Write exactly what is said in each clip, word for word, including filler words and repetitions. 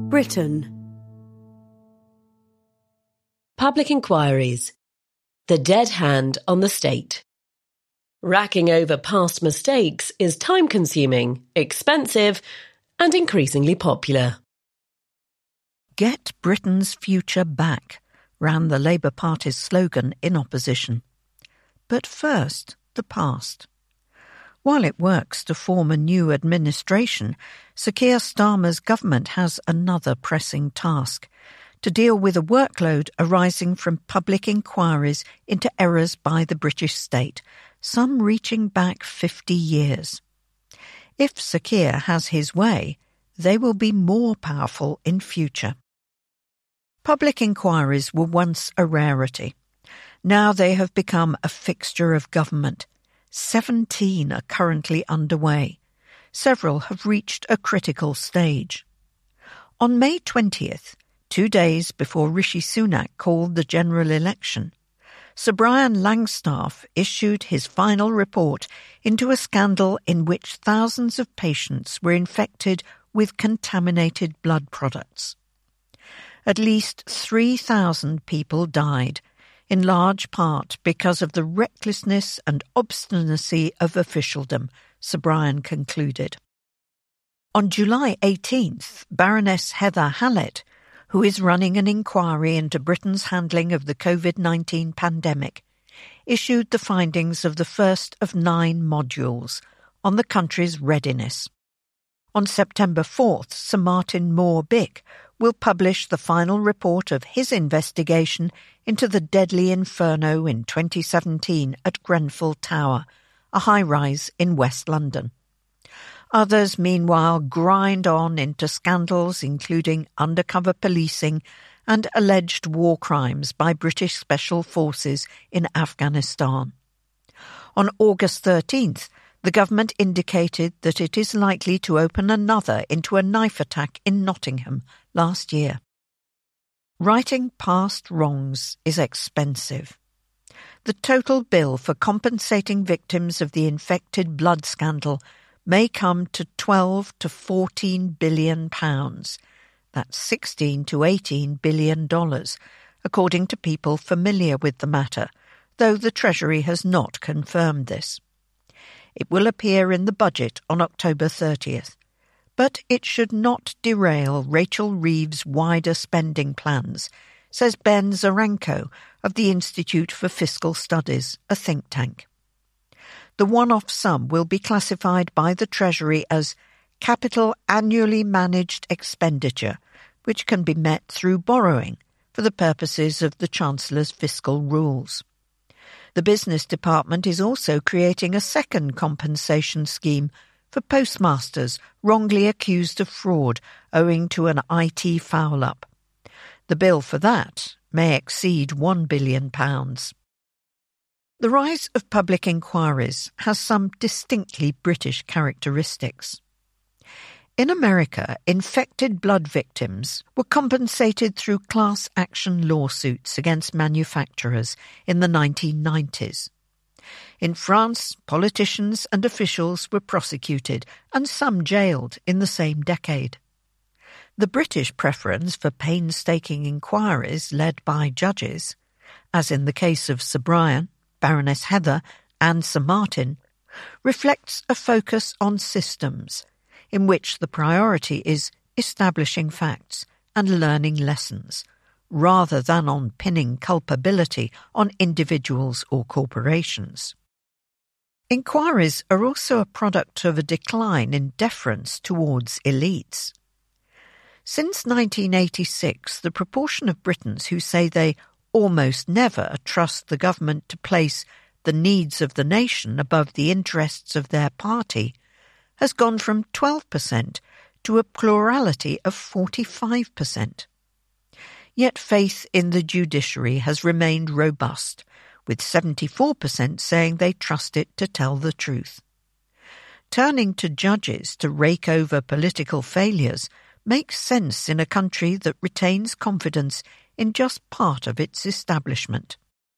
Britain. Public inquiries. The dead hand on the state. Racking over past mistakes is time-consuming, expensive, and increasingly popular. Get Britain's future back, ran the Labour Party's slogan in opposition. But first, the past. While it works to form a new administration, Sir Keir Starmer's government has another pressing task: to deal with a workload arising from public inquiries into errors by the British state, some reaching back fifty years. If Sir Keir has his way, they will be more powerful in future. Public inquiries were once a rarity. Now they have become a fixture of government. Seventeen are currently underway. Several have reached a critical stage. On May twentieth, two days before Rishi Sunak called the general election, Sir Brian Langstaff issued his final report into a scandal in which thousands of patients were infected with contaminated blood products. At least three thousand people died, in large part because of the recklessness and obstinacy of officialdom, Sir Brian concluded. On July eighteenth, Baroness Heather Hallett, who is running an inquiry into Britain's handling of the COVID nineteen pandemic, issued the findings of the first of nine modules on the country's readiness. On September fourth, Sir Martin Moore-Bick will publish the final report of his investigation into the deadly inferno in twenty seventeen at Grenfell Tower, a high-rise in West London. Others, meanwhile, grind on into scandals including undercover policing and alleged war crimes by British special forces in Afghanistan. On August thirteenth, the government indicated that it is likely to open another into a knife attack in Nottingham last year. Righting past wrongs is expensive. The total bill for compensating victims of the infected blood scandal may come to twelve to fourteen billion pounds. That's sixteen to eighteen billion dollars, according to people familiar with the matter, though the Treasury has not confirmed this. It will appear in the budget on October thirtieth, but it should not derail Rachel Reeves' wider spending plans, says Ben Zaranko of the Institute for Fiscal Studies, a think tank. The one-off sum will be classified by the Treasury as capital annually managed expenditure, which can be met through borrowing for the purposes of the Chancellor's fiscal rules. The Business Department is also creating a second compensation scheme for postmasters wrongly accused of fraud owing to an I T foul-up. The bill for that may exceed one billion pounds. The rise of public inquiries has some distinctly British characteristics. In America, infected blood victims were compensated through class action lawsuits against manufacturers in the nineteen nineties. In France, politicians and officials were prosecuted and some jailed in the same decade. The British preference for painstaking inquiries led by judges, as in the case of Sir Brian, Baroness Heather and Sir Martin, reflects a focus on systems, in which the priority is establishing facts and learning lessons, rather than on pinning culpability on individuals or corporations. Inquiries are also a product of a decline in deference towards elites. Since nineteen eighty-six, the proportion of Britons who say they almost never trust the government to place the needs of the nation above the interests of their party has gone from twelve percent to a plurality of forty-five percent. Yet faith in the judiciary has remained robust, with seventy-four percent saying they trust it to tell the truth. Turning to judges to rake over political failures makes sense in a country that retains confidence in just part of its establishment.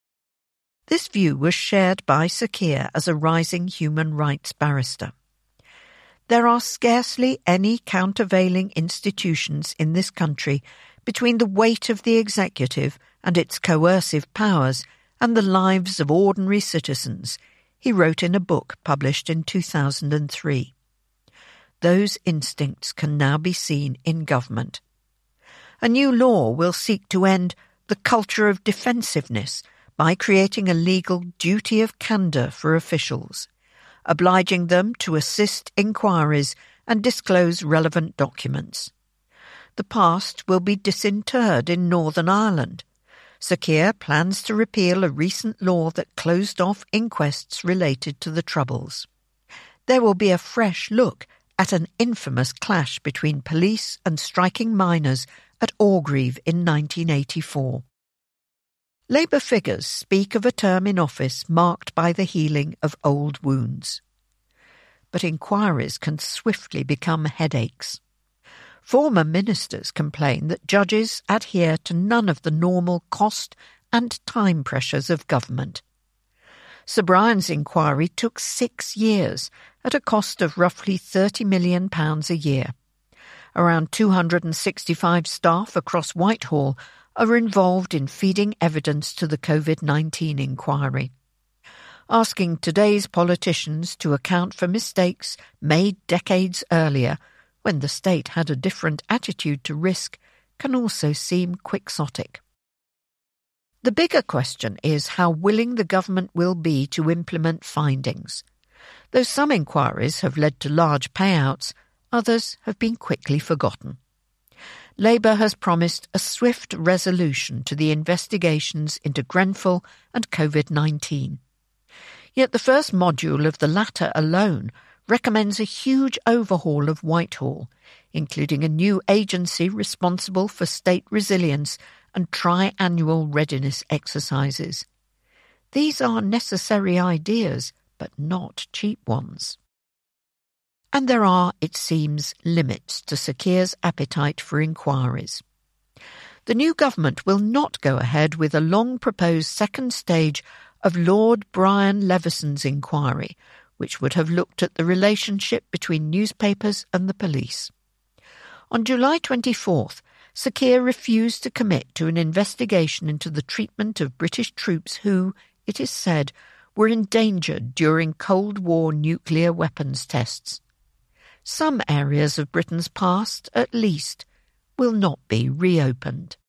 This view was shared by Sir Keir as a rising human rights barrister. There are scarcely any countervailing institutions in this country between the weight of the executive and its coercive powers and the lives of ordinary citizens, he wrote in a book published in two thousand three. Those instincts can now be seen in government. A new law will seek to end the culture of defensiveness by creating a legal duty of candour for officials, obliging them to assist inquiries and disclose relevant documents. The past will be disinterred in Northern Ireland. Sir Keir plans to repeal a recent law that closed off inquests related to the Troubles. There will be a fresh look at an infamous clash between police and striking miners at Orgreave in nineteen eighty-four. Labour figures speak of a term in office marked by the healing of old wounds. But inquiries can swiftly become headaches. Former ministers complain that judges adhere to none of the normal cost and time pressures of government. Sir Brian's inquiry took six years at a cost of roughly thirty million pounds a year. Around two hundred sixty-five staff across Whitehall are involved in feeding evidence to the COVID nineteen inquiry. Asking today's politicians to account for mistakes made decades earlier, when the state had a different attitude to risk, can also seem quixotic. The bigger question is how willing the government will be to implement findings. Though some inquiries have led to large payouts, others have been quickly forgotten. Labour has promised a swift resolution to the investigations into Grenfell and COVID nineteen. Yet the first module of the latter alone recommends a huge overhaul of Whitehall, including a new agency responsible for state resilience and tri-annual readiness exercises. These are necessary ideas, but not cheap ones. And there are, it seems, limits to Sir Keir's appetite for inquiries. The new government will not go ahead with a long-proposed second stage of Lord Brian Levison's inquiry, which would have looked at the relationship between newspapers and the police. On July twenty-fourth, Sir Keir refused to commit to an investigation into the treatment of British troops who, it is said, were endangered during Cold War nuclear weapons tests. Some areas of Britain's past, at least, will not be reopened.